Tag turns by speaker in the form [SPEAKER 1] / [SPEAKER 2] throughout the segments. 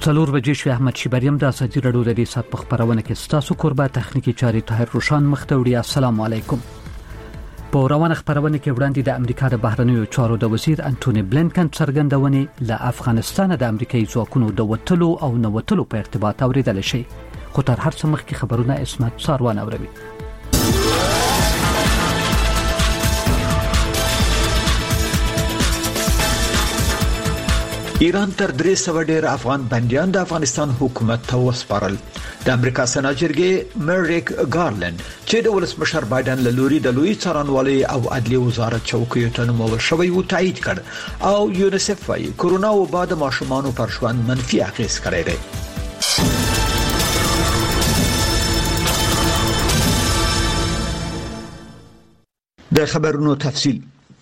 [SPEAKER 1] څلور بجې شوې. احمد شیبریم د ازادي راډیو د دې سات په خبرونه کې ستاسو قربا تخنیکی چاري طاهر روشان مختوړي. السلام علیکم. په روانه خبرونه کې وړاندې د امریکا د بهرنیو چارو د وزیر انټونی بلینکن څرګندونې له افغانستان د امریکایي ځواکونو د وټلو او نوټلو په ارتباط اوریدل شي. خو تر هر څه مخکې خبرونه اسمت ساروان اوروي.
[SPEAKER 2] ایران تر 300 ډیر افغان بنديان د افغانستان حکومت ته وسپارل. د امریکا سېنات جرګې مریک ګارلند چې د ولسمشر بایدن له لوري د لوی څارنوالۍ او عدلي وزارت چوکیو ته نومول شوی و تایید کړ او یونیسف وايي کورونا وبا د ماشومانو پر ژوند منفي اغیز کړی دی. د خبرونو تفصیل.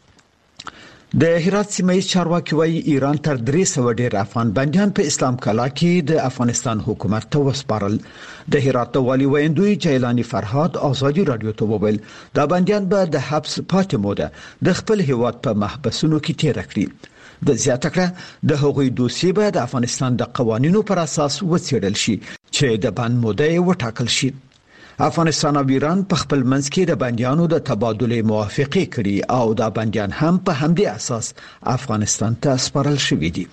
[SPEAKER 2] د هرات سیمه چارواکي وايي ایران تر 300 ډیر افغان بنديان په اسلام کلا کې د افغانستان حکومت ته وسپارل. د هرات والی ویندوی جیلانی فرهاد ازادي رادیو ته وویل دا بنديان به د حبس پاتې موده د خپل هیواد په محبسونو کې تیر کړي. د زیاته کړه د هغوی دوسیه به د افغانستان د قوانینو پر اساس وڅېړل شي چې د بند موده وټاکل شي. افغانستان او ایران په خپل منځ کې د بنديانو د تبادله موافقه کړي او دا بنديان هم په همدې اساس افغانستان ته سپارل شوي دي.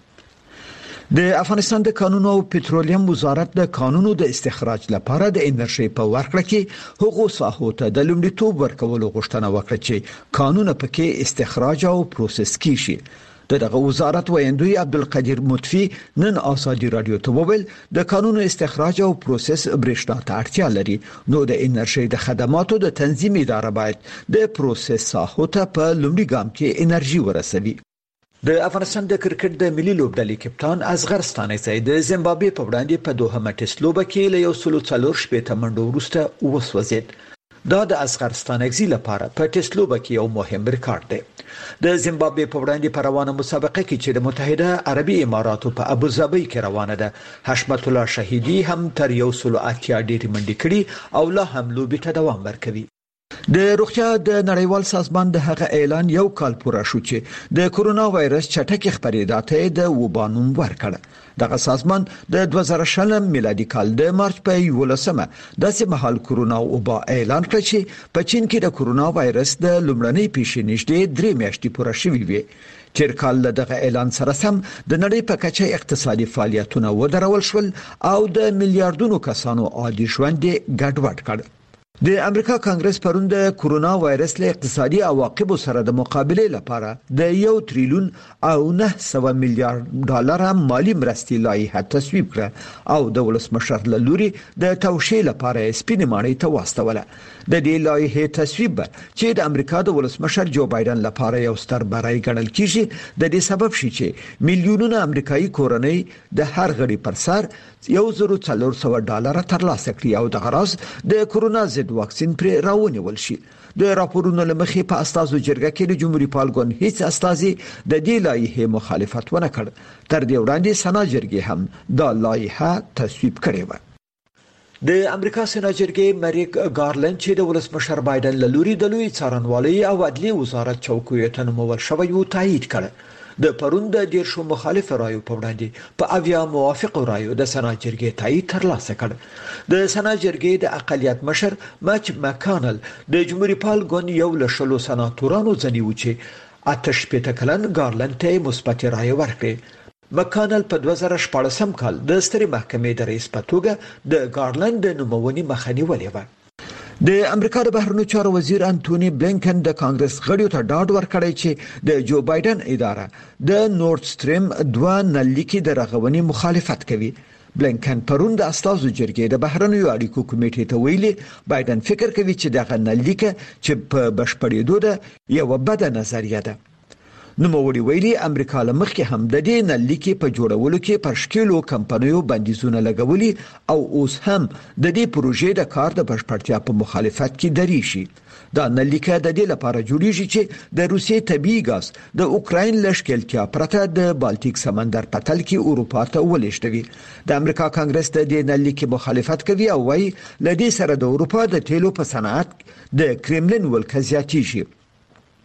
[SPEAKER 2] د افغانستان د قانونو او پټرولیم وزارت د قانونو د استخراج لپاره د انرژي په ورکړه کې حقوق ساحو ته د لومړیتوب ورکولو غوښتنه وکړه چې قانون پکې استخراج او پروسس کیږي. دغه وزارت ویندوی عبدالقدیر مطفی نن ازادي رادیو ته وویل د قانونو استخراج او پروسس برېښنا ته اړتیا لري نو د انرژي د خدماتو د تنظیم اداره باید د پروسس ساحو ته په لومړي ګام کې انرژي ورسوي. د افغانستان د کرکټ د ملي لوبډلې کپتان اصغر ستانکزی د زیمبابوې په وړاندې په دوه ټېسټ لوبه کې له 140 شپېته منډو وروسته وسوځید. دا د اصغر ستانکزی لپاره په ټېسټ لوبه کې یو مهم ریکارډ دی. د زیمبابوې په وړاندې په روانه مسابقه کې چې د متحده عربي اماراتو په ابوظبي کې روانه ده حشمت الله شهیدی هم تر 180 ډېری منډې کړي او لا هم لوبې ته دوام ورکوي. د روغتیا د نړیوال سازمان د هغه اعلان یو کال پوره شو چې د کورونا وایرس چټکې خپرېدا ته د وبانوم ورکړ. دغه سازمان د 2020 میلادي کال د مارچ په 11مه د سیمهال کورونا وبا اعلان کړ چې په چین کې د کورونا وایرس د لومړنۍ پیښې نږدې 3 میاشتې پوره شوې وي. تیر کال دغه اعلان سره سم د نړۍ په کچه اقتصادي فعالیتونه ودرول شول او د میلیارډونو کسانو عادي ژوند ګډوډ کړ. د امریکا کانګرس پرون د کورونا وایرس له اقتصادي عواقبو سره د مقابله لپاره د 1 تریلیون او 900 میلیارډ ډالر مالی مرستې لایحه تصویب کړه او د ولسمشر له لوري د توشیح لپاره سپینې ماڼۍ ته واستوله. د دې لایحه تصویب چې د امریکا د ولسمشر جو بایدن لپاره یو ستر بری ګڼل کیږي د دې سبب شي چې میلیونونه امریکایي کورنۍ د هر غړي پر سر 1400 ډالر ترلاسه کړي او د غراز د کورونا ضد واکسین پر راونیول شي. د راپورونو لمخې په استازو جرګه کې د جمهوریت پالګون هیڅ استازي د دې لایحه مخالفت ونه کړ. تر دې وړاندې سنا جرګې هم دا لایحه تصویب کړې و. د امریکا سېنات جرګې مریک ګارلند چې د ولسمشر بایدن له لوري د لوی څارنوالۍ او عدلي وزارت چوکیو ته نومول شوی و تایید کړ. د پرون د 10 مخالف رایو په وړاندې په اویا موافق رایو د سېنات جرګې تایید ترلاسه کړ. د سېنات جرګې د اقلیت مشر مچ مکانل د جمهوریت پالګون یو له شلو سناتورانو ځنیو چې 88 کلن ګارلند ته مثبت رایه ورکړه. مکانل په 2014 کال د سترې محکمې د رئیس په توګه د ګارلند د نومونې مخنی ولې و. د امریکا د بهرنیو چارو وزیر انټونی بلینکن د کانګرس غړیو ته ډاډ ورکړی چې د جو بایدن اداره د نورد سټریم 2 نللیکي د رغونې مخالفت کوي. بلینکن پرون د استازو جرګې د بهرنیو اړیکو کمیټې ته ویلي بایدن فکر کوي چې دغه نللیکه چې په بشپړېدو ده یو بده نظریه ده. نوموړي ویلي امریکا له مخکې هم د دې نللیکي په جوړولو کې پر شکلو کمپنیو بندیزونه لګولي او اوس هم د دې پروژې د کار د بشپړتیا په مخالفت کې دري شي. دا نللیکه د دې لپاره جوړیږي چې د روسیې طبيعي ګاز د اوکراین لشکلتیا پرته د بالټیک سمندر په تل کې اروپا ته ولېږدوي. د امریکا کانګرس د دې نللیکي مخالفت کوي او وايي لدې سره د اروپا د تیلو په صنعت د کرملین ولکه زیاتیږي.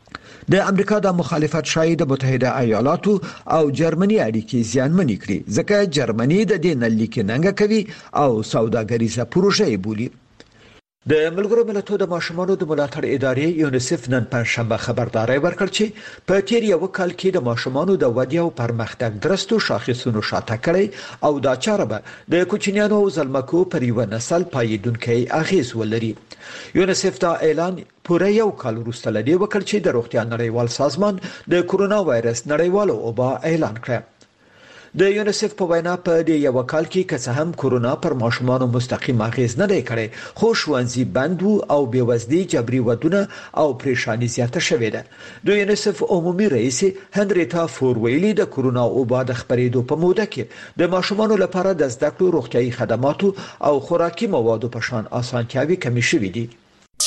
[SPEAKER 2] د امریکا د مخالفت شاید د متحده ایالاتو او جرمني اړیکې زیانمنې کړي ځکه جرمني د دې نلیک ننګه کوي او سوداګریزه پروژه بولي. د ملګرو ملتونو د ماشومانو د ملاتړ ادارې یونیسف نن پنځشنبه خبرداري ورکړه چې په تیر یو کال کې د ماشومانو د ودې او پرمختګ درستو شاخصونو شاته کړي او دا چاره به د کوچنیانو او زلمکو پر یو نسل پایدونکي اغیز ولري. یونیسف دا اعلان پوره یو کال وروسته لدی وکړ چې د روغتیا نړیوال سازمان د کورونا وایرس نړیوال وبا اعلان کړ. د یونیسف په وینا په دې یو کال کې که څه هم کورونا پر ماشومانو مستقیم اغیز نه دی کړی خو ښوونځي بند او بېوزلي جبري ودونه او پریشانی زیاته شوې ده. د یونیسف عمومي رئیس هنریتا فور ویلي د کورونا وبا د خپرېدو په موده کې د ماشومانو لپاره د زده کړو روغتيایي خدماتو او خوراکي موادو په شان اسانتیاوي کمې شوې دي.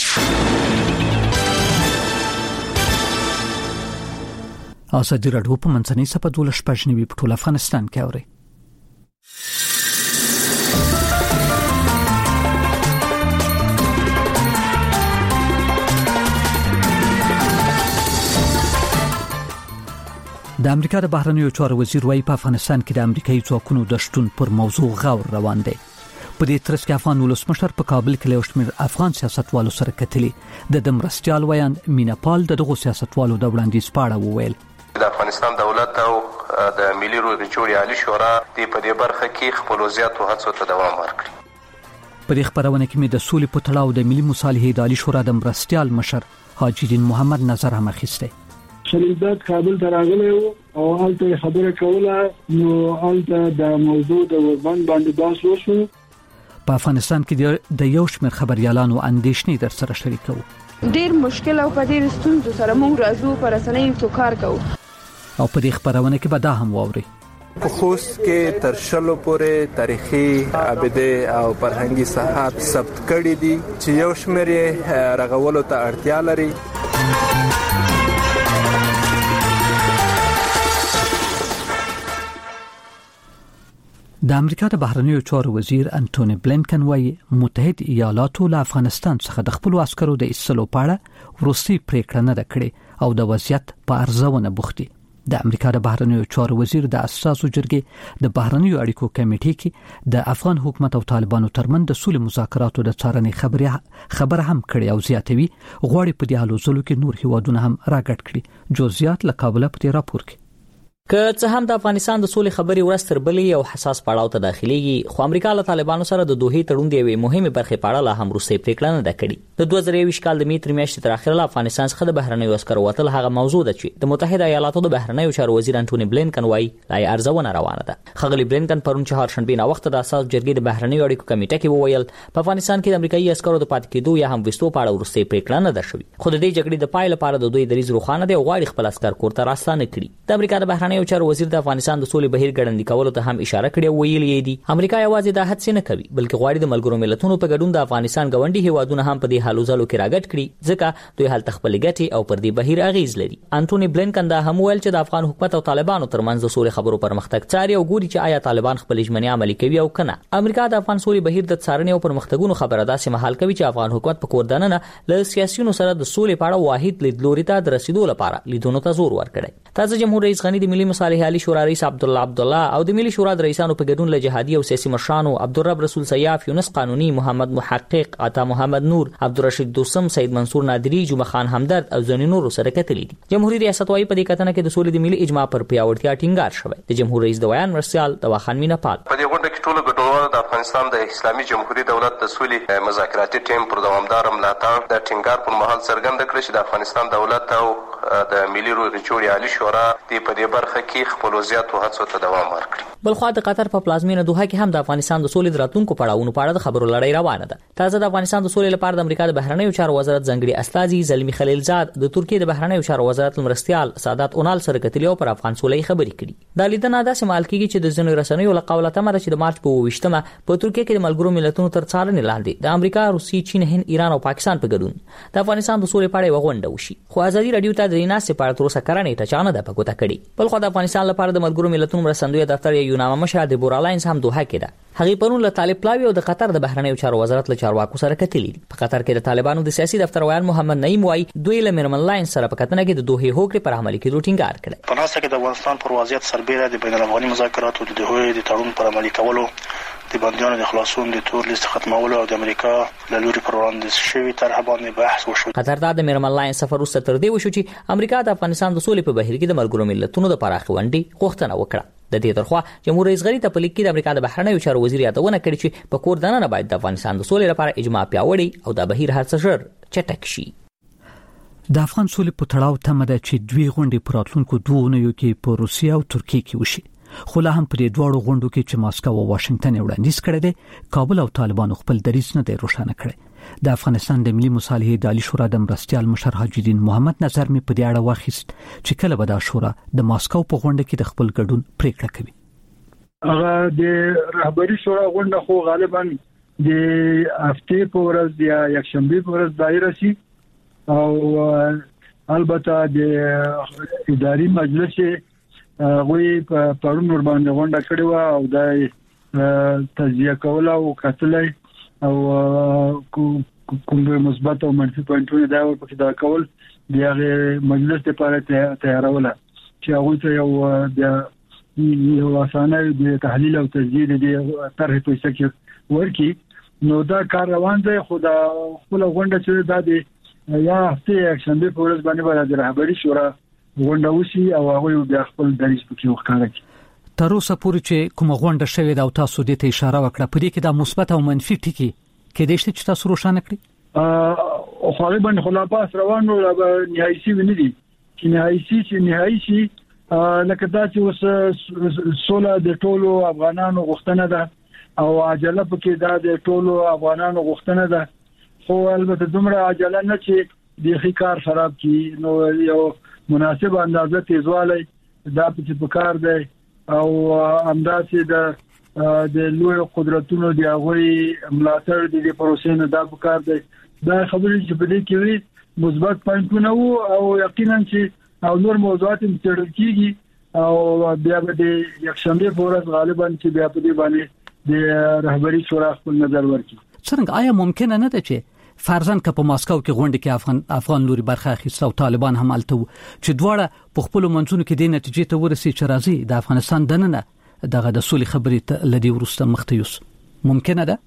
[SPEAKER 1] ازادي راډیو په منځنۍ صفحه 12 په ټول افغانستان کې اوري. د امریکا د بهرنیو چارو وزیر وايي په افغانستان کې د امریکایي ځواکونو د شتون پر موضوع غور روان دی. په دې ترڅ کې افغان ولسمشر په کابل کې له شمېر افغان سیاستوالو سره کتلي د مرستيال ویاند میناپال دغه سیاستوالو د وړاندیز پاړه وویل.
[SPEAKER 3] د افغانستان دولت او د ملي روغتیا جوړې عالی شورا د په دې برخه کې خپل وضعیت او هڅو ته دوام ورکړي.
[SPEAKER 1] په دې خبرونه کې د سولې په تړاو د ملي مصالحې د عالی شورا د مرستيال مشر حاجی دین محمد نظر هم اخیسته.
[SPEAKER 4] شریدات کابل ته راغلی او هلته خبره کوله نو هلته د موضوع د وربند باندې بحث وشو.
[SPEAKER 1] په افغانستان کې د یو شمېر خبريالانو اندېښنې در سره شریکو.
[SPEAKER 5] ډیر مشکل او په ډیر ستونزو سره موږ راځو پر اسنۍ تو کار کوو.
[SPEAKER 1] او په دې خبرونه کې به دا هم واوري.
[SPEAKER 6] په خوست کې تر شلو پورې تاریخي ابده او فرهنګي صحات ثبت کړي دي چې یو شمېر رغولو ته اړتیا لري.
[SPEAKER 1] د امریکا د بهرنیو چارو وزیر انټونی بلینکن وايي متحد ایالاتو له افغانستان څخه د خپل عسکرو د ایستلو په اړه وروستي پریکړه نه کړې او د وضعیت په ارزونه بوختي. د امریکا د بهرنیو چارو وزیر د اساسو جرګې د بهرنیو اړیکو کمیټې کې د افغان حکومت او طالبانو ترمنځ د سولې مذاکراتو د څارنې خبره هم کړې او زیاتوي غواړي په دې حالو ځلو کې نور هیوادونه هم راګډ کړي. جزئیات له کابل په راپور کې.
[SPEAKER 7] که څه هم د افغانستان د سولې خبري ورستر بلې او حساس پړاو ته داخليږي خو امریکا له طالبانو سره د دوه تړون دی مهمه برخه پاړه لا هم روسي پریکړه نه کړې. د 2020 کال د میتر میاشتې تر اخره له افغانستان څخه د بهرنیو عسکرو وتل هغه موضوع ده چې د متحده ایالاتو د بهرنیو چارو وزیر انټونی بلینکن وايي لا ارزونه روانه ده. خغلی بلینکن پرون چهارشنبه نا وخت د اساس جرګې د بهرنیو اړیکو کمیټه کې وویل په افغانستان کې د امریکایي عسکرو د پات کېدو یا هم وستو پاړه روسي پریکړه نه ده شوې. خو د دې جګړې د پای لپاره د دوی دریز روخانه دی غواړي خپل عسكر کورته راستانه کړي. د امریکا د بهرنیو چارو وزیر د افغانستان د سولې بهیر ګړندې کولو ته هم اشاره کړې ویلې دي امریکا یوازې د هڅې نه کوي بلکې غواړي د ملګرو ملتونو په ګډون د افغانستان غونډي هیوادونه هم په دې حالو ځلو کې راګټ کړي ځکه دوی حالت خپل ګټي او پر دې بهیر اغیز لري. انټونی بلینکن دا هم ویل چې د افغان حکومت او طالبانو ترمنځ د سولې خبرو پرمختګ څاري او ګوري چې آیا طالبان خپل ژمنې عملي کوي او کنه. امریکا د افغان سولې بهیر د څارنې او پرمختګونو خبره داسې مهال کوي چې افغان حکومت په کوردانه له سیاسيونو سره د سولې په اړه واحد لیدلوري ته رسیدو لپاره لیدونو ته زور ورکړي. تازه جمهور رئیس غنی د ملي مصالح عالی شورا رئیس عبدالله او د ملي شورا د رئیسانو په ګډون له جهادي او سیاسي مشرانو عبدالرب رسول سیاف، یونس قانوني، محمد محقق، عطا محمد نور، عبدالرشید دوسم، سید منصور نادری، جمعه خان همدرد او ځینې نور سره کتلي دي. جمهوریت ریاست وايي په دې کتنه کې د سولې د ملي اجماع پر پیاوړتیا ټینګار شوی. د جمهور رئیس د بیان مرسیال دواخان میناپال
[SPEAKER 3] په دې غونډه کې ټول ګډونوال د افغانستان د اسلامي جمهوریت دولت د سولې مذاکراتي ټیم پر دوامدار ملاتړ د ټینګار پر مهال څرګنده کړ چې د افغانستان دولت او د ملي روغتیا جوړې عالی شورا د په دې برخه کې خپل وضعیت او هڅو ته دوام ورکړي.
[SPEAKER 7] بلخو د قطر په پلازمینه دوحه کې هم د افغانستان د سولې راتلونکو پړاوونو په اړه د خبرو لړۍ روانه ده. تازه د افغانستان د سولې لپاره د امریکا د بهرنیو چارو وزارت ځنګړي استازي زلمی خلیلزاد د ترکیې د بهرنیو چارو وزارت مرستيال سادات اونال سره کتلی او پر افغان سولې خبرې کړي. د لیدنه داسې مال کېږي چې د ځینو رسنیو له قوله تمره چې د مارچ په 28مه په ترکیه کې د ملګرو ملتونو تر څارنې لاندې د امریکا، روسي، چین، هند، ایران او پاکستان په ګډون د افغانستان د سولې په اړه وغونډه وشي. خو ازادي رادیو ته د ناسې په اړه تر اوسه کارانه ټچانه ده پکوته کړي. بلخو د افغانستان لپاره د ملګرو ملتونو مرستندوی دفتر یو نامه دیبورا لاینز هم دوحه کې ده. هغې پرون له طالب پلاوي او د قطر د بهرنیو چارو وزارت له چارواکو سره کتلي دي. په قطر کې د طالبانو د سیاسي دفتر ویان محمد نعیم وایي دوی له میرمن لاینز سره په کتنه کې د دوحې هوکړې پر عملي کېدو ټینګار کړی.
[SPEAKER 8] په ناسه کې د افغانستان پر وضعیت سربېره د بین الافغاني مذاکراتو د دوحې د تړون پر عملي کولو، د بندیانو د خلاصون د تور لیست ختمولو او د امریکا له لوري پر وړاندې شوی طرح باندې بحث وشو.
[SPEAKER 7] قطر ته د میرمن لاینز سفر وروسته تر دې وشو چې امریکا د افغانستان د سولې په بهیر کې د ملګرو ملتونو د پراخ غونډې غوښتنه وکړه. د دې ترخوا جمهور رئیس غنی ته په لیک کې د امریکا د بهرنیو چارو وزیر یادونه کړې چې په کور دننه باید د افغانستان د سولې لپاره اجماع پیاوړی او د بهیر هر څه ژر چټک شي.
[SPEAKER 1] د افغان سولې په تړاو تمه ده چې دوی غونډې په راتلونکو 2 اونیو کې په روسیه او ترکیه کې وشي. خو لا هم په دې دواړو غونډو کې چې ماسکو او واشنگټن وړاندیز کړی دی، کابل او طالبانو خپل دریځ نه دی روښانه کړی. د افغانستان د ملي مصالحې د عالی شورا د مرستیال مشر حاجی الدین محمد نظر می په دې اړه واخیست چې کله به د شورا د ماسکو په غونډه کې د خپل ګډون پریکړه کوي.
[SPEAKER 4] هغه د رهبری شورا غونډه خو غالبا د هفته په ورځ یا یکشنبه په ورځ دایره شي او البته د اداري مجلس غوي په پرون ور باندې غونډه کړې و او د تجزیه کول او کتلای او کوم مثبت او منفي پوینټونه دا ورپکې دا کول د هغه مجلس لپاره تیاروله چې هغه ته یو اسانه د تحلیل او تجزیه د طرح په شکل ورکی. نو دا کار روان دی. خو دا خپل غونډه چې دا د یا هفته یکشنبه په ورځ باندې د رهبری شورا غونډه وشي او هغه بیا خپل دریځ پکې وکړي.
[SPEAKER 1] تر اوسه پورې چې کوم غونډه شوې ده او تاسو دې ته اشاره وکړه، په دې کې د مثبت او منفي ټکي کې د چې تاسو روښانه کړی
[SPEAKER 4] او غالبا خلافات روانو نهایي شي ونی دي چې نهایي شي لکه دا چې وس سوله د ټولو افغانانو غوښتنه ده او عجله پکې دا د ټولو افغانانو غوښتنه ده. خو البته دومره عجله نه چې د کار خراب کی. نو یو مناسب اندازه تیزوالی دا په کار دی او همداسې د لوی قدرتونو دی هغوی ملاتړ د پروسې نه دا په کار دی. دا خبرې چې په دې کې وي مثبت پوینټونه وو او یقینا چې او نور موضوعات هم څېړل کیږي او بیا به د یکشنبه په ورځ غالبا چې بیا په دې باندې د رهبری شورا خپل نظر ورکړي.
[SPEAKER 1] څنګه آیا ممکنه نه ده چې فرضاً که په ماسکو کې غونډه کې افغان لوري برخه اخیسته او طالبان هم الته چې دواړه په خپل منځونو کې د نتیجې ته ورسي چې راځي د افغانستان دننه دغه د سولې خبرې لدی ورسته مختیوس ممکنه ده؟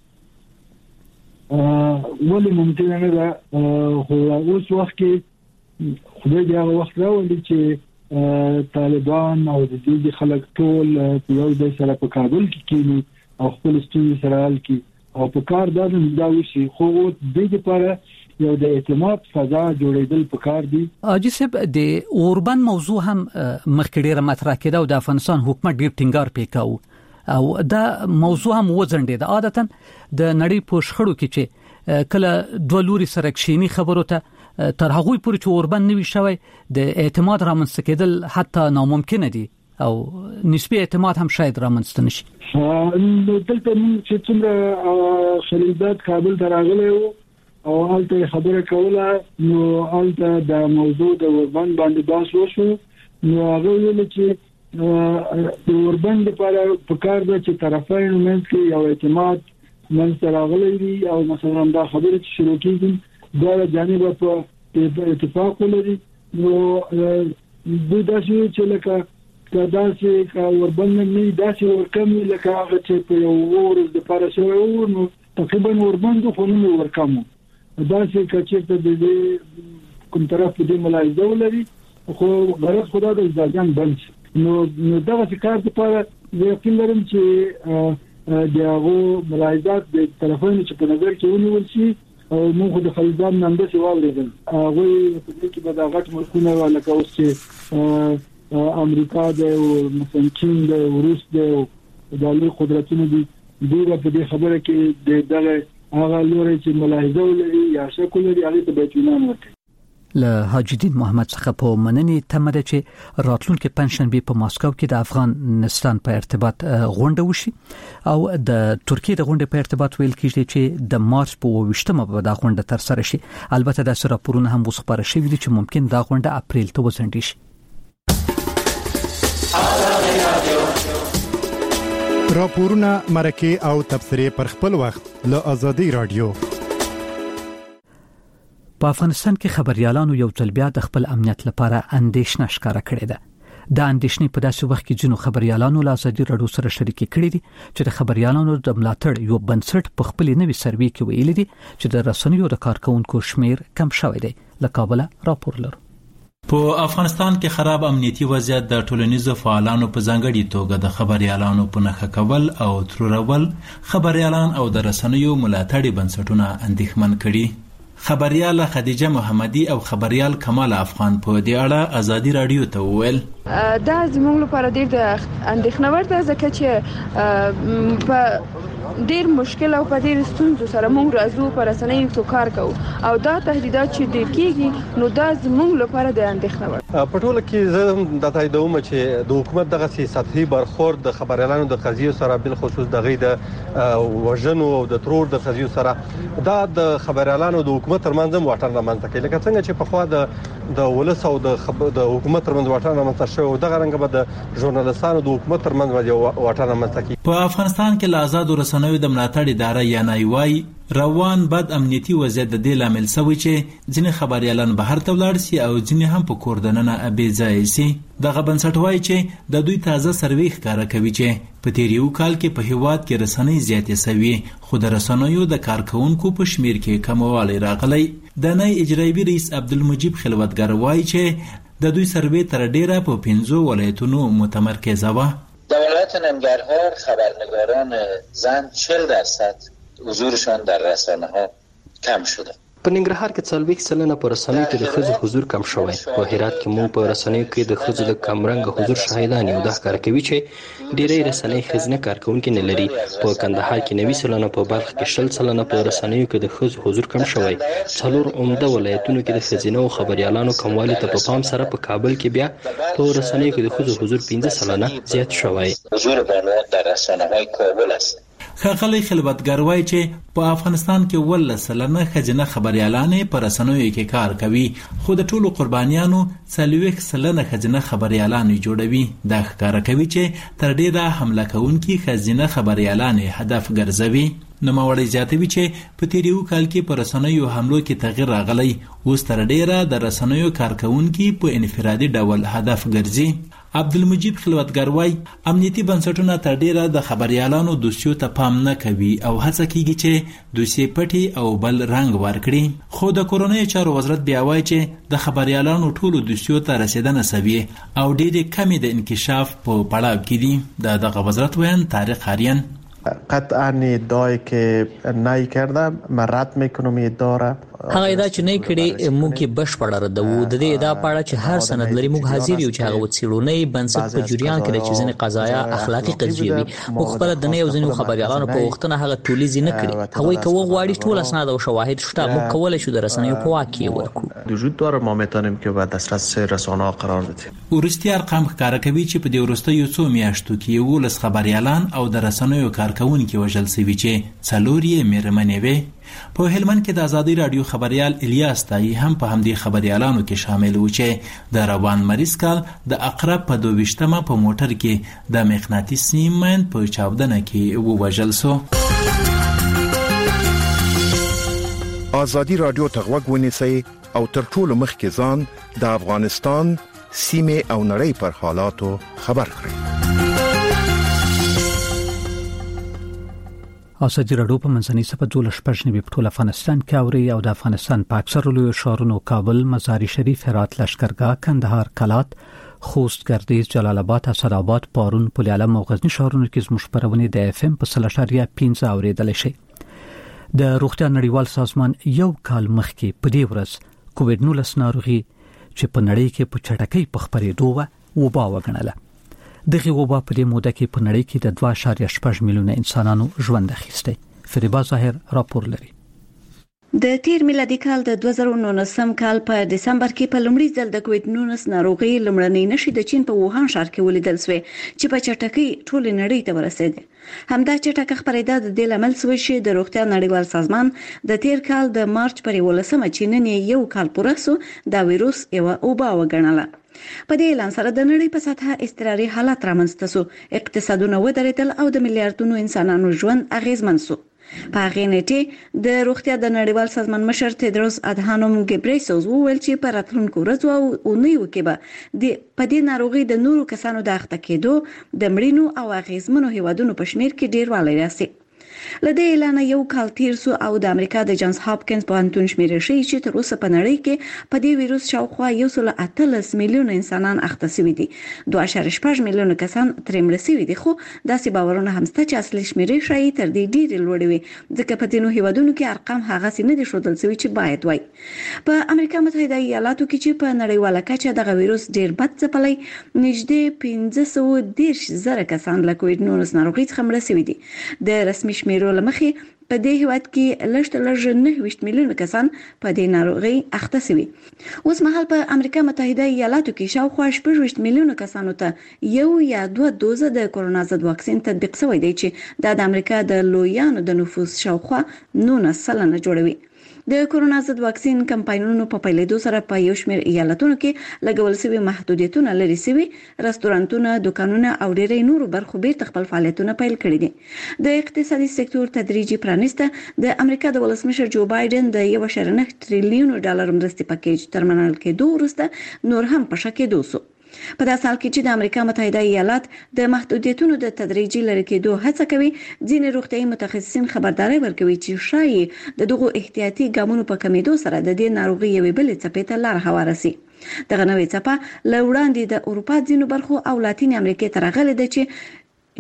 [SPEAKER 4] ولې ممکنه نه ده؟ خو اوس وخت کې خدای دې هغه وخت راولي چې طالبان او د دې خلک ټول په یو ځای سره په کابل کې کېني او خپل ستونزې سره حل کړي او په کار دا وشي. خو د دې لپاره یو د اعتماد فضا جوړېدل پکار دي.
[SPEAKER 1] اجي صاحب د اوربان موضوع هم مخکې ډیره مطرح کېده او د افغانستان حکومت ډیر ټینګار وکاو او دا موضوع هم وزنډید. عادتاً د نړۍ په شخړو کې چې کله دوه لوري سره کښینی خبرو ته تر هغه پورې چې اوربان نوي شوی د اعتماد رامنځته کېدل حتی ناممکن دي او نسبی اعتماد هم شاید رامنځته نشي.
[SPEAKER 4] دلته چې څومره خلیلزاد کابل ته راغلی او هلته خبره کوله نو هلته د موضوع د اوربان باندې بحث وشو. نو هغه ویل چې د اوربان لپاره په کار ده چې طرفین منځ کې یو اعتماد منځ راغلی دی او مثلا دا خبره چې شروع کیږي دا جانب په اتفاق ولري. نو دوی داسې چې لکه دا چې اوربان نه داسې ورکم لکه هغه چې په یو ورځ د پاره شوی نو تقریبا اوربان د خونو ورکم دا چې کچې ته د کوم طرف دې ملاحظه ولري خو غرض خدا د ځان بنچ نو دا چې کار لپاره یقین لرم چې دغه ملاحظات د طرفونو چې په نظر کې ونیول شي او موږ د خلیلزاد نن د څه واورېدل هغه په دې کې به دا غټ ملکونه ولکه اوس چې امریکا د مثلا چین د روس د لوی قدرتونو دي په دې خبره کې دغه هغه لوري چې ملاحظه ولري یا شک ولري هغه ته اطمینان ورکړي.
[SPEAKER 1] له حاجی الدین محمد څخه په مننې تمه ده چې راتلونکي پنځشنبه په ماسکو کې د افغانستان په ارتباط غونډه وشي او د ترکیه د غونډې په ارتباط ویل کېږي چې د مارچ په 28مه به دا غونډه تر سره شي. البته د سره پورونه هم وسپاره شوی دي چې ممکن دا غونډه اپریل ته وځنډي شي.
[SPEAKER 9] راپورونه مرکه او تبصره پر خپل وخت له آزادي رادیو.
[SPEAKER 1] په افغانستان کې خبريالانو یو ځل بیا د خپل امنیت لپاره اندېښنه ښکاره کړې ده. د اندېښنې په داسې وخت کې جنو خبريالانو له آزادي رادیو سره شریکي کړې دي چې د خبريالانو د ملاتړ یو بنسټ په خپل نوي سروې کې ویلي دي چې د رسنیو د کارکونکو شمیر کم شوی دی. له کابل راپور لرو.
[SPEAKER 10] په افغانستان کې خراب امنیتي وضعیت د ټولنیزو فعالانو په ځانګړي توګه د خبريالانو په نښه کول او ترورول خبريالان او د رسنیو ملاتړي بنسټونه اندېښمن کړي. خبرياله خدیجه محمدي او خبريال کمال افغان په دې اړه آزادي رادیو ته وویل
[SPEAKER 5] دا زموږ لپاره ډېر د اندېښنه وړ ده ځکه چې په ډېر مشکل او په ډېر ستونزو سره موږ راځو پر رسنیو څو کار کوو او دا تهدیدات چې ډېر کیږي نو دا زموږ لپاره د اندېښنه وړ.
[SPEAKER 11] په ټوله کې زه د تاییدوم چې د حکومت دغه سطحي برخورد د خبريالانو د قضیو سره بل خصوص دغه د وژنو او د ترور د قضیو سره دا د خبريالانو د حکومت ترمنځ واټن رامنځته کوي لکه څنګه چې په خوا د ولس او د حکومت ترمنځ واټن رامنځته شو دغه رنګ به د ژورنالستانو د حکومت ترمنځ واټن رامنځته کوي. په
[SPEAKER 10] افغانستان کې لازاد رسنیو د ملاتړ اداره یا نایوای روان بد امنیتي وضعیت د دې لامل شوی چې ځینې خبريالان بهر ته ولاړ شي او ځینې هم په کور دننه ابي ځای شي. دغه بنسټ وایي چې د دوی تازه سروې ښکاره کوي چې په تیریو کال کې په هیواد کې رسنۍ زیاتې شوي خو د رسنیو د کارکونکو په شمیر کې کموالی راغلی. د نای اجرایي رئیس عبدالمجید خلوتګر وایي چې د دوی سروې تر ډیره په 15 ولایتونو متمرکزه و.
[SPEAKER 12] در ولایت ننگرهار خبرنگاران زن 40% حضورشان در رسانه ها کم شده.
[SPEAKER 13] په ننګرهار کې 40% په رسنیو کې د ښځو حضور کم شوی. په هرات کې موږ په رسنیو کې د ښځو د کمرنګ حضور شاهدان یو. دا ښکاره کوي چې ډېری رسنۍ ښځینه کارکونکي نه لري. په کندهار کې 90%، په بلخ کې 60% په رسنیو کې د ښځو حضور کم شوی. 4 عمده ولایتونو کې د ښځینه خبريالانو کموالی ته په پام سره په کابل کې بیا په رسنیو کې د ښځو حضور 15% زیات شوی.
[SPEAKER 12] حضور بانوان در رسانه‌های کابل است.
[SPEAKER 10] خاغلی خلوتګر وایي چې په افغانستان کې 10% ښځینه خبريالانې په رسنیو کې کار کوي خو د ټولو قربانیانو 40% ښځینه خبريالانې جوړوي. دا ښکاره کوي چې تر ډیره حمله کوونکي ښځینه خبريالانې هدف ګرځوي. نوموړی زیاتوي چې په تیریو کال کې په رسنیو حملو کې تغیر راغلی. اوس تر ډیره د رسنیو کارکونکي په انفرادي ډول هدف ګرځي. عبدالمجید خلوتګر وایي امنیتي بنسټونه تر ډیره د خبريالانو دوسیو ته پام نه کوي او هڅه کوي چې دوسیې پټي او بل رنګ ورکړي. خو د کورونی چارو وزارت بیا وایي چې د خبريالانو ټولو دوسیو ته رسیدنه سوي او ډېرې کمی د انکشاف په پړاو کې دي. دغه وزارت وایي طارق هریان
[SPEAKER 14] قطعا ادعایی که نای کرده من رد میکنم ادعا را.
[SPEAKER 7] هغه ادعا چې نه کړي موږ کې بشپړ ردو. د دې ادعا په اړه چې هر سند لري موږ حاضر یو چې هغه وڅېړونې بنسټ په جریان کې چې ځینې قضایا اخلاقی قضیې وي موږ خپل د نه یو ځینې خبريالانو په وختونه هغه تولیز نه کړي. هغه کوي غواړي ټول اسناد او شواهد شته موږ کولای شو د رسنیو په واک کې ورکو.
[SPEAKER 14] وجود داره ما میتونیم که به دسترس رسانه ها قرار بدیم.
[SPEAKER 10] ورستي ارقام ښکاره کوي چې په دې وروستیو څو میاشتو کې 11 خبريالان او د رسنیو کارکونکي وژل شوي چې 4 یې میرمنې وي. په هلمند کې د آزادي رادیو خبريال الیاس تای هم په همدې خبريالانو کې شامل و چې د روان مریض کال د اقرب په 22مه په موټر کې د مغناطیسي ماین په چاودنه کې ووژل شو.
[SPEAKER 15] آزادي رادیو ته غوږ ونیسئ او تر ټولو مخکې ځان د افغانستان سیمه او نړۍ پر حالاتو خبر کړئ.
[SPEAKER 1] آزادي رادیو په منځنۍ صفحه 12 په ټول افغانستان کې اوري او د افغانستان په اکثر لوی ښارونو کابل، مزار شریف، هرات، لشکرګاه، کندهار، کلات، خوست، گردیز، جلال آباد، اسداباد، پارون، پل علم او غزنی ښارونو کې زموږ خبرونه د اف ام په 3.15 اوریدل شي. د روغتیا نړیوال سازمان یو کال مخکې په دې ورځ کووډ-19 ناروغي چې په نړۍ کې په چټکۍ په خپرېدو وبا وګڼله. دغه وبا په دې موده کې په نړۍ کې د 2.8 میلیونه انسانانو ژوند اخیسته. فریبا ظاهر راپور لري.
[SPEAKER 16] د تیر میلادي کال د 2019 کال په دسمبر کې په لومړي ځل د کووډ-19 ناروغي لمړنۍ نښې د چین په ووهان ښار کې ولیدل شوې چې په چټکۍ ټول نړۍ ته ورسېده. همدا چټکه خبرېدا د دې لامل شوی چې د روغتیا نړیوال سازمان د تیر کال د مارچ پر 11مه چې نن یو کال پوره سو دا وایروس یو وبا وګڼله. په دې اعلان سره د نړۍ په سطحه اضطراري حالت رامنځته شو، اقتصادونه ودرېدل او د میلیارډونو انسانانو ژوند اغیزمن شو. په هغه نیټه د روغتیا د نړیوال سازمان مشر تدروس ادهانوم ګبریسوس وویل چې په راتلونکو ورځو او اونیو کې به د پدې ناروغي د نورو کسانو د اخته کېدو د مړینو او اغیزمنو هیوادونو په شمیر کې ډیروالی راسي. لدې اعلان یو کال تیر سو او د امریکا د جانز هاپکینز پوهنتون شمیرې شي چې تر اوسه په نړۍ کې په دې وایروس شاوخوا 1.8 میلیون انسانان اخته شوي دي، 2.8 میلیون کسان ترې مړه شوي دي، خو داسې باورونه هم شته چې اصلي شمیرې شاید تر دې ډېرې لوړې وي، ځکه په ځینو هیوادونو کې ارقام هغسې نه دي ښودل شوي چې باید وای. په امریکا متحده ایالاتو کې چې په نړیواله کچه دغه وایروس ډېر بد ځپلی، نږدې 1510,000 کسان له کووډ-19 ناروغۍ څخه مړه شوي دي. د رسمي شمیرو لمخې په دې هیواد کې لږ 9 میلیون کسان په دې ناروغۍ اخته شوي. اوس مهال په امریکا متحده ایالاتو کې شاوخوا 16 میلیون کسانو ته یو یا دوه دوزه د کرونا ضد واکسین تطبیق شوی دی چې د امریکا د لویانو د نفوس شاوخوا 19% جوړوي. د کرونا ضد واکسین کمپاینونو په پیلېدو سره په یو شمېر ایالتونو کې لګول شوي محدودیتونه لرې شوي، رستورانتونه، دکانونه او ډېری نورو برخو بیرته خپل فعالیتونه پیل کړي دي. د اقتصادي سکتور تدریجي پرانیسته د امریکا د ولسمشر جو بایدن د 1.9 تریلیون ډالر مرستې پکیج تر منل کېدو وروسته نور هم په شک کې دوسو. په داسې حال کې چې د امریکا متحده ایالات د محدودیتونو د تدریجي لرې کېدو هڅه کوي، ځینې روغتیايي متخصصین خبرداري ورکوي چې شاید د دغو احتیاطي ګامونو په کمیدو سره د دې ناروغي یوې بلې څپې ته لار هواره شي. دغه نوې څپه له وړاندې د اروپا ځینو برخو او لاتین امریکا ته راغلې ده چې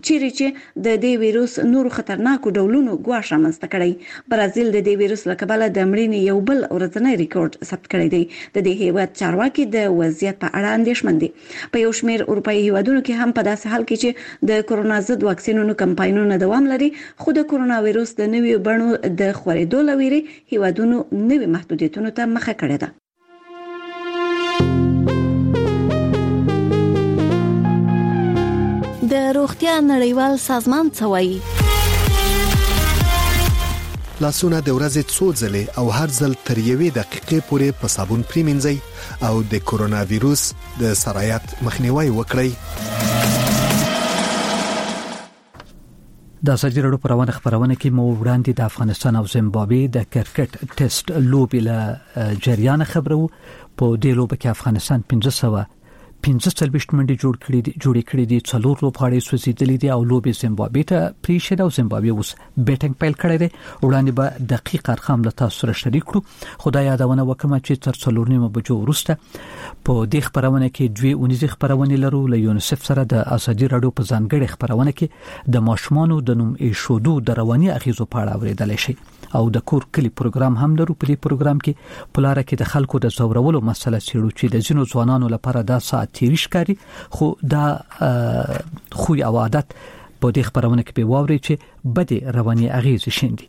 [SPEAKER 16] د دې ویروس نورو خطرناکو ډولونو ګواښ رامنځته کړی. برازیل د دې ویروس له کبله د مړینې یو بل ورځنی ریکارډ ثبت کړی دی. د دې هیواد چارواکي د وضعیت په اړه اندېښمن دي. په یو شمېر اروپایي هیوادونو کې هم په داسې حال کې چې د کرونا ضد واکسینونو کمپاینونه دوام لري، خو د کرونا ویروس د نویو بڼو د خورېدو له ویرې هیوادونو نوي محدودیتونو ته مخه کړې ده.
[SPEAKER 17] د روغتیا نړیوال سازمان څه وایي؟
[SPEAKER 18] لاسونه د ورځې څو ځلې او هر ځل تر یوې دقیقې پورې په صابون پریمنځئ او د کرونا ویروس د سرایت مخنیوي وکړئ.
[SPEAKER 1] د ازادي راډیو پروانه خبرونه کې مو وړاندې د افغانستان او زیمبابوې د کرکټ ټیسټ لوبې له جریان خبرو. په دې لوبه کې افغانستان 15 منډي جوړ کړي دي، 4 لوبغاړي سوځیدلي دي او لوبې زیمبابوې ته پریښه او زیمبابوې اوس بیټینګ پیل کړی دی. وړاندې به دقیق ارقام له تاسو سره شریک کړو. خدای یادونه وکړم چې تر 4 بجو وروسته په دې خبرونه کې 2 اونیزه خبرونه لرو. له یونیسف سره د ازادي راډیو په ځانګړي خبرونه کې د ماشومانو د نوم ایښودو د رواني اغیزو په اړه اوریدل شي او د کور کلی پروګرام هم لرو. په دې پروګرام کې په لار کې د خلکو د زورولو مسله څیړو چې د ځینو ځوانانو لپاره دا ساعت تیریش کاری، خو دا خوی او عادت په دې خبرونه کې به واوري چې بده رواني اغیز شیندي.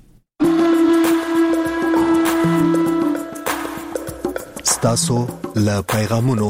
[SPEAKER 18] ستاسو له پیغامونو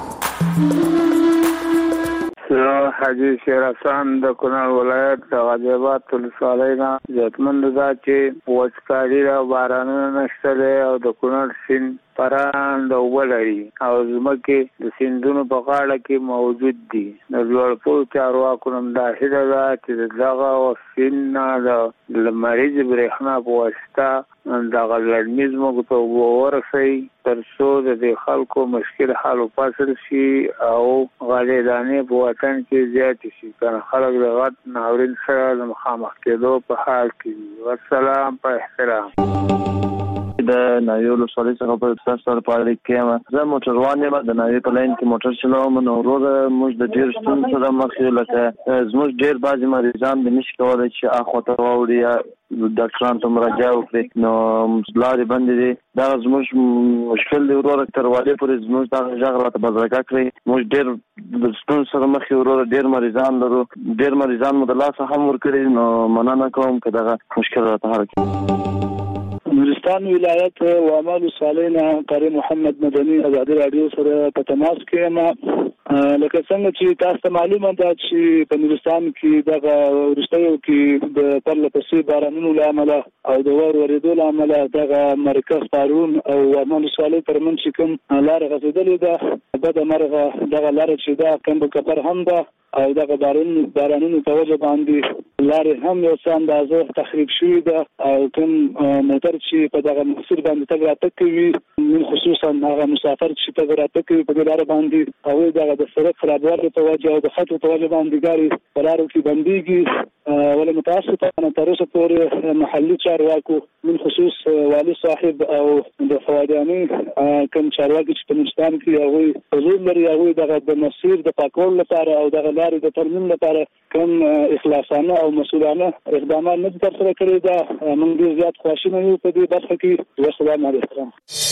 [SPEAKER 19] حاجی شیر حسن د کونړ ولایت د غازی آباد ولسوالۍ نه ځواکمن ده چې وچکالي او بارانونه نشته او د کونړ سیند پران د اوبه لري او ځمکې د سیندونو په غاړه کې موجود دي. د لوړپوړو چارواکو نه دا هیله ده چې دغه سیند نه د لمریزې برېښنا په واسطه دغه لړمي ځمکو ته اوبه ورسوي تر څو د دې خلکو مشکل حل وپاسل شي او غلې دانې په وطن کې زیاتې شي، کنه خلک د غټ ناورین سره د مخامخ کېدو په حال کې دي. والسلام په احترام.
[SPEAKER 20] د ناوی ولسوالۍ څخه په تاسو سره پاره کې زه موټر روان یم. د ناوی په لاین کې موټر چلوم نو ورور موږ د ډیر ستونزو سره مخ یو، لکه زموږ ډیر بعضی مریضان د نشي کولای چې اخوته واوړي یا ډاکټرانو ته مراجعه وکړي، نو لارې بندې دي. دا زموږ مشکل دی ورور، تر والي پورې زموږ دا ژغ راته بدرګه کړی. موږ ډیر د ستونزو سره مخ یو ورور، ډیر مریضان لرو، ډیر مریضان مو د لاسه هم ورکړي، نو مننه کوم که دغه مشکل راته حل کړي.
[SPEAKER 21] نورستان ولایت وامل صالحنا قاری محمد مدني ازادي رادیو سره په تماس کې ما لکه څنګه چې تاسو معلومه ده چې په نورستان کې دغه ورستیو کې د پرلپسې بارانونو لامل او د ورېدو لامل دغه مرکز پارون او وامل صالح ترمن چې کوم لار غزیدلې ده بد مرغه دغه لاره چې دا کمبو کپر هم ده او دغه بارانونو په وجه باندې لارې هم یو څه اندازه تخریب شوې ده او کوم موټر چې په دغه مسیر باندې تګ راتګ کوي من خصوصا هغه مسافر چې تګ راتګ کوي په لاره باندې او دغه د سړک خرابوالي په وجه او د خطو په وجه باندې ګاډي په لارو کې بنديږي ولې متاسفانه تر اوسه پورې محلي چارواکو من خصوص والي صاحب او د فوادیاني کوم چارواکي چې په نورستان کې هغه حضور لري هغه دغه د مسیر د پاکولو لپاره او دغه لارې د ترمیم لپاره کوم اخلاصانه او مسؤلانه اقدامات نه ترسره کړي دا موږ ډیر زیات خوشاله یو په دې برخه کې. والسلام علیکم.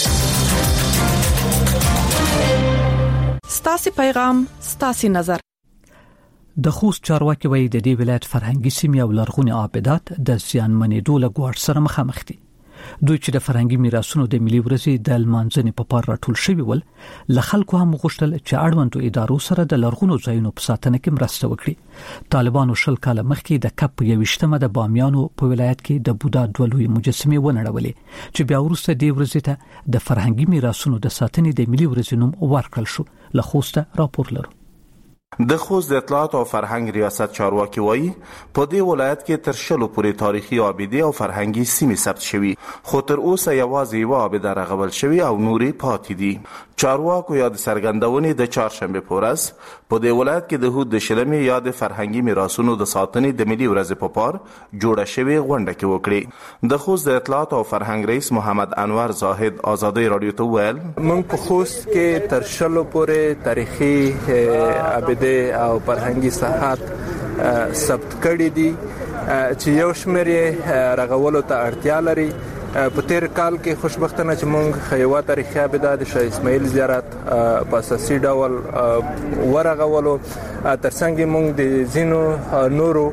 [SPEAKER 2] ستاسو پیغام ستاسو نظر.
[SPEAKER 1] د خوست چارواکي وایي د دې ولایت فرهنګي سیمې او لرغوني آبادات د زیانمنېدو له ګواښ سره مخامخ دي. دوی چې د فرهنګي میراثونو د ملي ورځې د لمانځنې په پار راټول شوي ول له خلکو هم غوښتل چې اړوندو ادارو سره د لرغونو ځایونو په ساتنه کې مرسته وکړي. طالبانو شل کاله مخکې د کپ 21مه د بامیانو په ولایت کې د بودا دوه لوی مجسمې ونړولې چې بیا وروسته د ورځې ته د فرهنګي میراثونو د ساتنې د ملي ورځې نوم ورکړل شو. له خوسته راپور لرو.
[SPEAKER 22] د خوست د اطلاعات او فرهنګ ریاست چارواکي وایي په دې ولایت کې تر شلو پورې تاریخي آبادی او فرهنګي سیمې ثبت شوي خو تر اوسه یوازې یوه آباده رغول شوي او نورې پاتې دي. چارواکو یا د څرګندونې د چهارشنبه په ورځ په دې ولایت کې د هود د شلمې یا د فرهنګي میراثونو د ساتنې د ملي ورځې په پار جوړه شوې غونډه کې وکړي. د خوست د اطلاعات او فرهنګ رئیس محمد انور زاهد آزادۍ رادیو ته وویل
[SPEAKER 6] موږ په خوست کې تر شلو پورې تاریخي آباده او فرهنګي ساحات ثبت کړي دي چې یو شمېر یې رغولو ته اړتیا لري. په تیر کال کې خوشبختانه چې موږ خیوا تاریخي آباده د شاه اسماعیل زیارت په اساسي ډول ورغولو ترڅنګ موږ د زینو نورو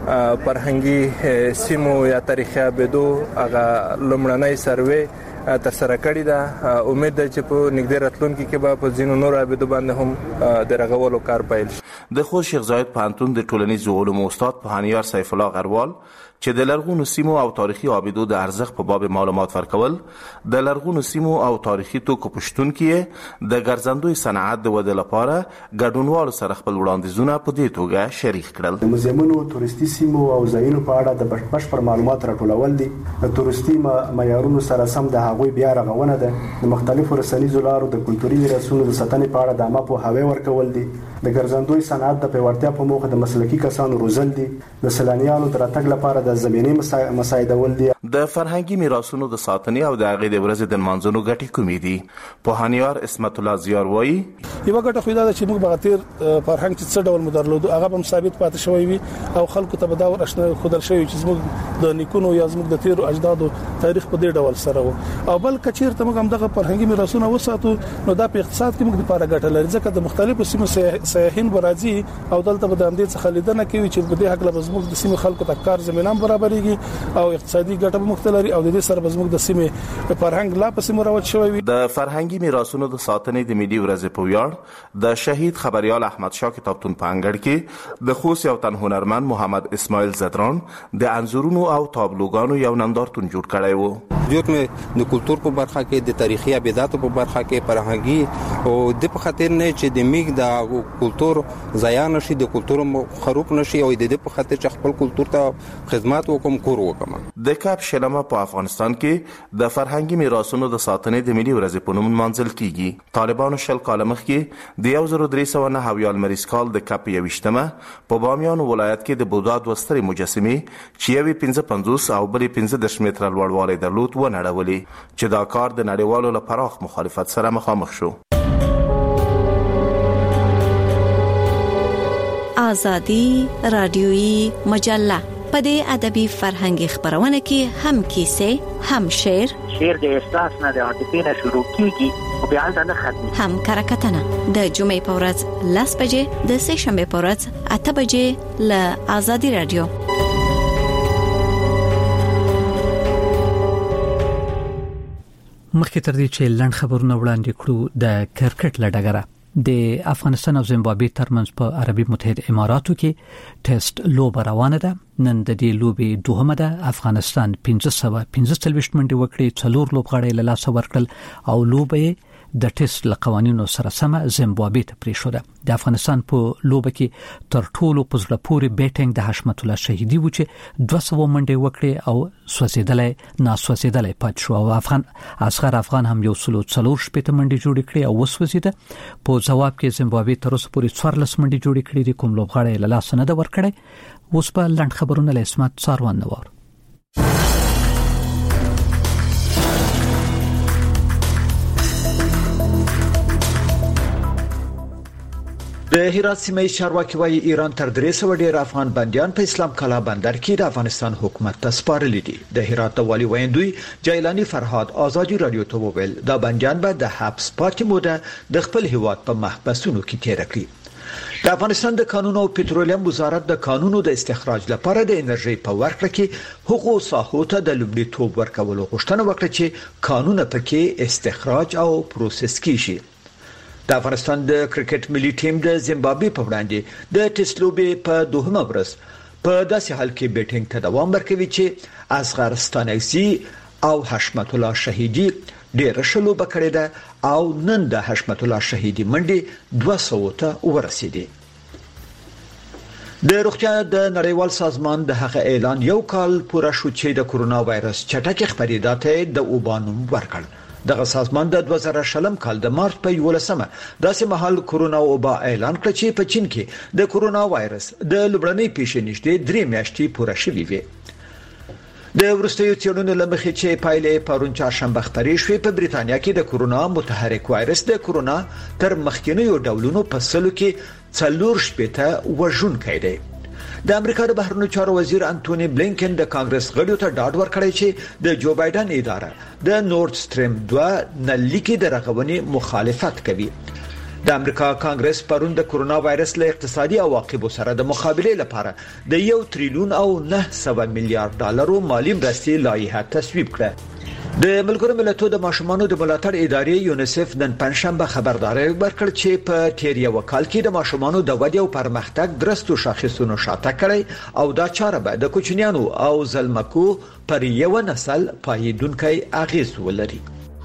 [SPEAKER 6] فرهنګي سیمو یا تاریخي آبادو هغه لومړنۍ سروې تر سره کړی دا. امید ده چې په نږدې راتلونکي کې به په ځینو نورو آبادو باندې هم د رغولو کار پیل شي.
[SPEAKER 22] د خوست شیخ زاید پوهنتون د ټولنیزو علومو استاد پوهنیار سیف الله غروال چې د لرغونو سیمو او تاریخي آبادو د ارزښت په باب معلومات ورکول د لرغونو سیمو او تاریخي توکو په شتون کې د ګرځندوی صنعت د ودې لپاره ګډونوالو سره خپل وړاندیزونه په دې توګه شریک کړل.
[SPEAKER 23] د موزیمونو تورستي سیمو او ځایونو په اړه د بشپړ معلومات راټولول دي. د تورستي معیارونو سره سم د هغوی بیا رغونه ده. د مختلفو رسنیزو لارو د کلتوري میراثونو د ساتنې په اړه د عامه پوهاوی ورکول دي. د ګرځندوی صنعت د پیاوړتیا په موخه د مسلکي کسانو روزل دي. د سیلانیانو د راتګ لپاره د زمینې مساعدول دي.
[SPEAKER 22] د فرهنګي میراثونو د ساتنې او د هغې د ورځې د لمانځنو ګټې کومې دي؟ پوهنیار اسمت الله زیار وایي
[SPEAKER 24] یوه ګټه خو دا ده چې موږ به تیر فرهنګ چې څه ډول مو درلودو هغه به ثابت پاتې شوی وي او خلکو ته به دا ورښنه ښودل شوی چې زموږ د نیکونو یا زموږ د تیرو اجدادو تاریخ په دې ډول سره و. او بل کچیرته موږ هم دغه فرهنګي میراثونه وساتو نو دا په اقتصاد کې موږ لپاره ګټه لري ځکه د مختلفو سیمو سیاحین به راځي او دلته به د همدې څخه لیدنه کوي چې په دې حق له زموږ د سیمې خلکو ته کار زمینه برابرېږي او اقتصادي ګټه به مختلري او د دې سره به زموږ د سیمې فرهنګ لا پسې مروج شوی وي.
[SPEAKER 22] د فرهنګي میراثونو د ساتنې د ملي ورځې په ویاړ د شهید خبریال احمد شاه کتابتون په انګړ کې د خوست یو تن هنرمند محمد اسماعیل زدران د انځورونو او تابلوګانو یو نندارتون جوړ کړی و.
[SPEAKER 25] جوړ مې د کلتور په برخه کې د تاریخي ابداتو په برخه کې فرهنګي او د په خاطر نه چې د میګ د کلتور ضایع نشي د کلتور خروب نشي او د دې په خاطر چې خپل کلتور ته خدمات وکم کور وکم.
[SPEAKER 22] د کپ شلمه په افغانستان کې د فرهنګي میراثونو د ساتنې د ملي ورځې په نوم منځل کیږي. طالبانو شل کاله مخکې د 1309 لمریز کال د کپ 21مه په بامیان ولایت کې د بودا دوه سترې مجسمې چې یوې 55 او بلې 15 متره لوړوالی درلود ونړولې چې دا کار د نړیوالو له پراخ مخالفت سره مخامخ شو.
[SPEAKER 17] آزادی رادیویی مجله په دې ادبي فرهنګي خبرونه کې هم کیسې هم شعر
[SPEAKER 26] د احساس نه د عاطفې نه شروع کیږي او بیا نه ختمي
[SPEAKER 17] هم کرکټنه د جمعې په ورځ 10 بجې د سه شنبه په ورځ 8 بجې له آزادی رادیو.
[SPEAKER 1] مخکې تر دې چې لنډ خبرونه وړاندې کړو د کرکټ لډګره د افغانستان او زیمبابوې ترمنځ په عربي متحده اماراتو کې ټیسټ لوبه روانه ده. نن د دې لوبې دوهمه ده. افغانستان 1515 منډې وکړې، 4 لوبغاړي له لاسه ورکړل او لوبه د ټیسټ له قوانینو سره سم زیمبابوې ته پریښوده. د افغانستان په لوبه کې تر ټولو په زړه پورې بیټینګ د حشمت الله شهیدي و چې 200 منډې وکړې او سوځیدلې پات شو. او اصغر افغان هم 140 شپږ منډې جوړې کړې او وسوځیده. په جواب کې زیمبابوې تر اوسه پورې 14 منډې جوړې کړې دي. کوم لوبغاړی له لاس نه ورکړي. اوس په لنډ خبرونه له اسمت څاروان نور.
[SPEAKER 3] د هرات سیمه چارواکي وايي ایران تر 300 ډیر افغان بنديان په اسلام کلا بندر کې د افغانستان حکومت ته سپارلي دي. د هرات والی ویندوی جیلانی فرهاد آزادی رادیو ته وویل دا بنديان به د حبس پاتې موده د خپل هیواد په محبسونو کې تیر کړي. د افغانستان د قانون او پټرولیم وزارت د قانونو د استخراج لپاره د انرژي په ورکړه کې حقوق ساحو ته د لومړیتوب ورکولو غوښتنه وکړه چې قانون پکې استخراج او پروسس کیږي. د افغانستان د کرکټ ملي ټیم د زیمبابوې په وړاندې د ټیسټ لوبې په دوهمه ورځ په داسې حال کې بیټینګ ته دوام ورکوي چې اصغر ستانکزي او حشمت الله شهیدي ډېر شلو بکړې ده او نن د حشمت الله شهیدي منډي 200 ته ورسېدي. د روغتیا د نړیوال سازمان د هغه اعلان یو کال پوره شو چې د کورونا وایرس چټک خپرېدا ته د اوبانوم ورکړ. دغه سازمان د 2020 کال د مارچ په 11مه داسې مهال کورونا وبا اعلان کړ چې په چین کې د کورونا وایرس د لومړنۍ پیښې نږدې 3 میاشتې پوره شوې وي. د ورستیو څېړنو لمخې چې پایلې پرون چهارشنبه خبرې شوې په بریتانیا کې د کورونا متحرک وایرس د کورونا تر مخکینیو ډولونو په سلو کې 4 شپېته وژونکی دی. د امریکا د بهرنیو چارو وزیر انټونی بلینکن د کانګرس غړیو ته ډاډ ورکړی چې د جو بایدن اداره د نورد سټریم 2 نلیکي د رغونې مخالفت کوي. د امریکا کانګرس پرون د کورونا وایرس له اقتصادي عواقبو سره د مقابله لپاره د 1 تریلیون او 900 میلیارډ ډالرو مالی مرستې لایحه تصویب کړه. د ملګرو ملتونو د ماشومانو د ملاتړ ادارې یونیسف نن پنځشنبه خبرداري ورکړه چې په تیر یو کال کې د ماشومانو د ودې او پرمختګ درستو شاخصونو شاته کړي او دا چاره به د کوچنیانو او زلمکو پر یو نسل پایدونکي اغیز ولري.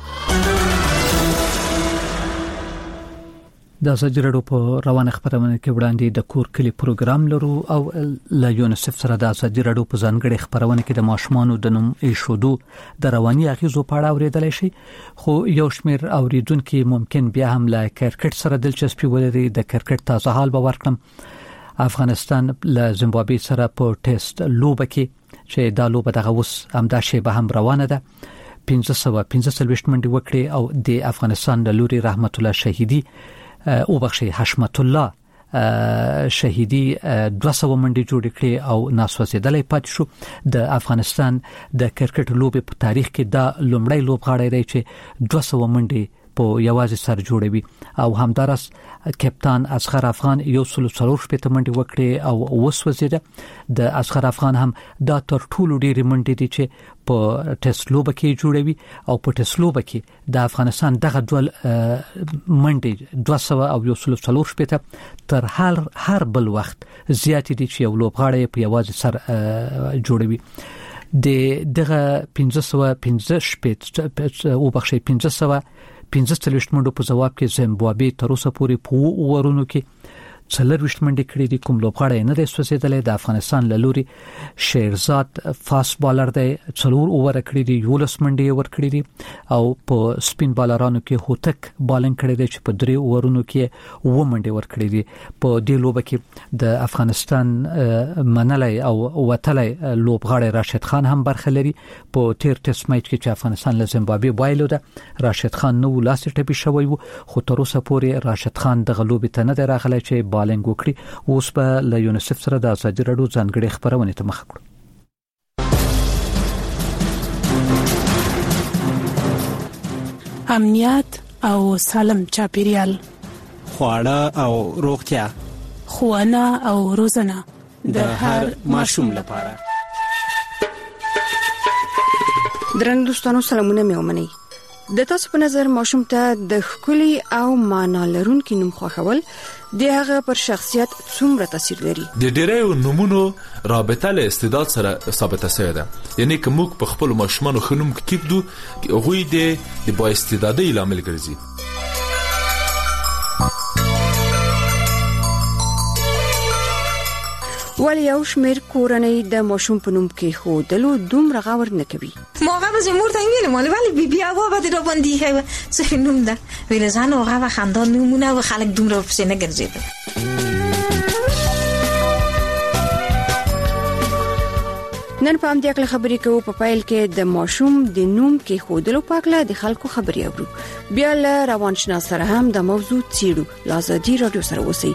[SPEAKER 1] د ازادي راډیو په روانه خبرونه کې وړاندې د کور کلی پروګرام لرو او له یونیسف سره د ازادي راډیو په ځانګړي خبرونه کې د ماشومانو د نوم ایښودو د رواني اغیزو په اړه اوریدل شي. خو یو شمېر اوریدونکو ممکن بیا هم له کرکټ سره دلچسپي ولري. د کرکټ تازه حال به ورکړم. افغانستان له زیمبابوې سره په ټیسټ لوبه کې چې دا لوبه دغه اوس همدا شی به هم روانه ده 515 منډې وکړي او د افغانستان د لوري رحمت الله شهیدي او بخشي حشمت الله شهیدي 200 منډې جوړ کړي او ناسوځیدلې پات شو. د افغانستان د کرکټ لوبې په تاریخ کې دا لومړی لوبغاړی دی چې 200 منډې په یوازې سر جوړوي او همدارس کپتان اصغر افغان 140 منډې وکړي او وسوځیده. د اصغر افغان هم دا تر ټولو ډېرې منډې دي چې په ټیسټ لوبه کې جوړوي او په ټیسټ لوبه کې د افغانستان دغه ډول منډې 200 او 140 تر هر بل وخت زیات دي چې یو لوبغاړی په یوازې سر جوړوي. دغه 515 او بخشي 515 منډو په جواب کې زیمبابوې تر اوسه پورې په ورونو کې 40 منډې کړې دي. کوم لوبغاړی نه دی سوځیدلی. د افغانستان له لوري شیرزاد فاست بالر دی 4 اوور کړې دي 11 منډې ور کړې دي او په سپین بالرانو کې هوتک بالنګ کړی دی چې په 3 اوورونو کې 9 منډې ور کړې دي. په دې لوبه کې د افغانستان منلای او وتلای لوبغاړی راشد خان هم برخه لري. په تیر ټیسټ میچ کې چې افغانستان له زیمبابوې بایلو ده راشد خان نو لاس ټپي شوی وو خو تر اوسه پورې راشد خان د غلوبې ته نه دی راغلی چې بالنګ وکړي. اوس به له یونیسف سره د ازادي راډیو ځانګړي خبرونه ته مخ کړو.
[SPEAKER 4] امنیت او سالم چاپیریال،
[SPEAKER 5] خواړه او روغتیا،
[SPEAKER 4] ښوونه او روزنه
[SPEAKER 5] د هر ماشوم لپاره.
[SPEAKER 8] درنو دوستانو سلامونه مې ومنئ. د تاسو په نظر ماشوم ته د ښکلي او معنا لرونکي نوم خوښول د هغه پر شخصیت څومره تاثیر لري؟
[SPEAKER 9] د ډېرو نومونو رابطه له استعداد سره ثابته شوې ده. یعنی که موږ په خپل ماشومانو ښه نوم کېږدو هغوی د با استعدادۍ لامل ګرځي.
[SPEAKER 8] ولې یو شمېر کورنۍ د ماشوم په نوم کې خودلو دومره غور نه کوي.
[SPEAKER 7] موقع به زمور ته ویل مال ولی بی هوا به در باندې هوا څه نوم ده ویل ځان هغه خاندان نمونه او خلک دومره په سینه ګرځیدل.
[SPEAKER 8] نن په همدې اړه خبرې کوو. په پایل کې د ماشوم د نوم کې خودلو په اړه د خلکو خبرې اورو. بیا له روانشناس سره هم د موضوع څیړو. لازادي رادیو سره اوسئ.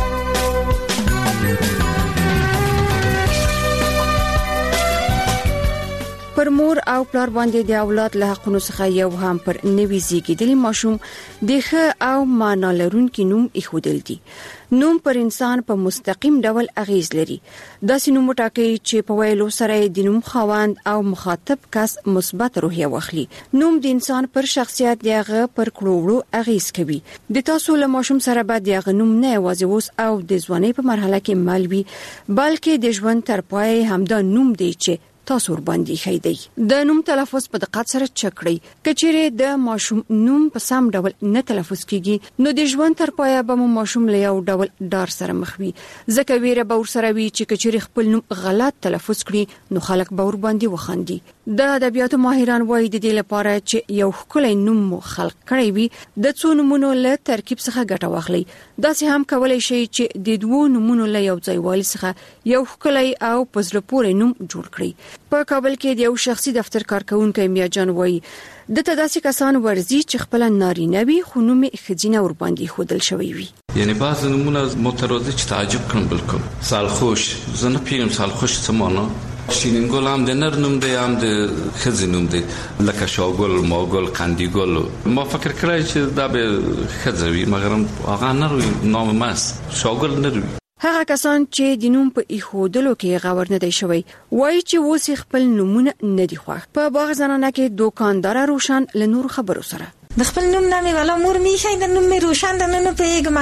[SPEAKER 8] پر مور او پلار باندې د اولاد له حقونو څخه یو هم پر نوي زیږیدلي ماشوم د ښه او معنا لرونکي نوم ایښودل دي. نوم پر انسان په مستقیم ډول اغیز لري. داسې نوم وټاکئ چې په ویلو سره د نوم خاوند او مخاطب کس مثبت روحیه واخلي. نوم د انسان پر شخصیت دغه پر کړوړو اغیز کوي. د تاسو له ماشوم سره به دغه نوم نه یوازې اوس او د ځوانۍ په مرحله کې مالوي بلکې د ژوند تر پای همدا نوم دی چې تاسو ور باندې خېدی. د نوم تلفظ په دقت سره چک کړئ. کچېره د ماشوم نوم په سم ډول نه تلفظ کیږي نو د ژوند تر پایه به ماشوم له یو ډول ډار سره مخ وي. ځکه ویره به ور سره وي چې کچېره خپل نوم غلط تلفظ کړي نو خلک به ور باندې وخاندي. د ادبیاتو ماهران وایي د دې لپاره چې یو خپل نوم مو خلق کړی وي د څو نومونو له ترکیب څخه ګټه واخلي. داسې هم کولای شي چې د دوو نومونو له یو ځای والي څخه یو خپل او پزړه پورې نوم جوړ کړي. په کابل کې د یو شخصي دفتر کارکونکو میاجان وایي د تداسي کسان ورزي چې خپل نارینه وي خو نوم خزینه ور باندې خودل شوی وي.
[SPEAKER 10] یعنی بعض نمونه مترادف چې تعجب کړم بالکل سالخوش زنه پیرم سالخوش څه معنا شیرین ګل هم د نر نوم دی هم د خزې نوم دی لکه شاګل ماګل قندیګل ما فکر کړی چې دا به خزې وي مګر هغه نر نام ماس شاګل نر وي.
[SPEAKER 8] هغه کسان چې د نوم په ایښودلو کې غور نه دی شوی وایي چې اوس خپل نومونه نه دی خوښ. په باغ زنانه کې دوکاندار روشن له نور خبرو سره
[SPEAKER 7] د خپل نوم نامې والا مور میخای د نوم می روشن د نن په یګما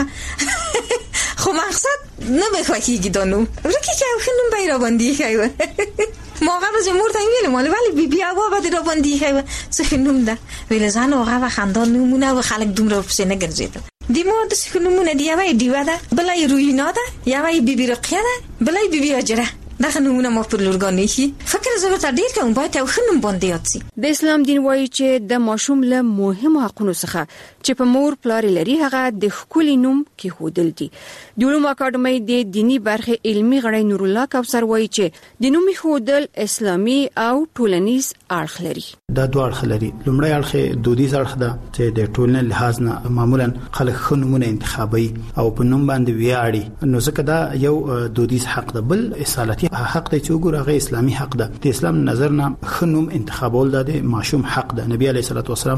[SPEAKER 7] خو مقصد نه به خوښیږي د نوم ورکه چې خو نوم به را باندې خایو موقع به زمور ته ویل مال ولی بی هوا به در باندې خایو څه نوم ده ویل ځان هغه خاندان نمونه او خلک دومره په سینه ګرځیدل. دی مو د سکونمونه دی وای دیوا ده بلای روینا ده یا وای بیبی رقیه ده بلای بیبی اجره دغه نمونه مو پر لورګانی شي فکر زه ته ډیر کوم باید او خنم باندې یاتسي.
[SPEAKER 8] د اسلام دین وایي چې د ماشوم له مهمو حقونو څخه چې په مور پلار لري هغه د خولي نوم کې خودل دي. د علوم اکاډمۍ د دینی برخه علمي غړی نور الله کوثر وایي چې د نوم خودل اسلامي او ټولنیز اړخ لري.
[SPEAKER 11] دا دوه اړخ لري. لومړی اړخ دودیز اړخ ده چې د ټولنې لحاظ نه معمولا خلک خنمونه انتخابي او په نوم باندې ویاړي نو ځکه دا یو دودیز حق ده. بل اصالتي حق دی چې وګوره اسلامي حق ده. د اسلام نظر نه خنوم انتخابول ده د ماشوم حق ده. نبی علیه الصلاه والسلام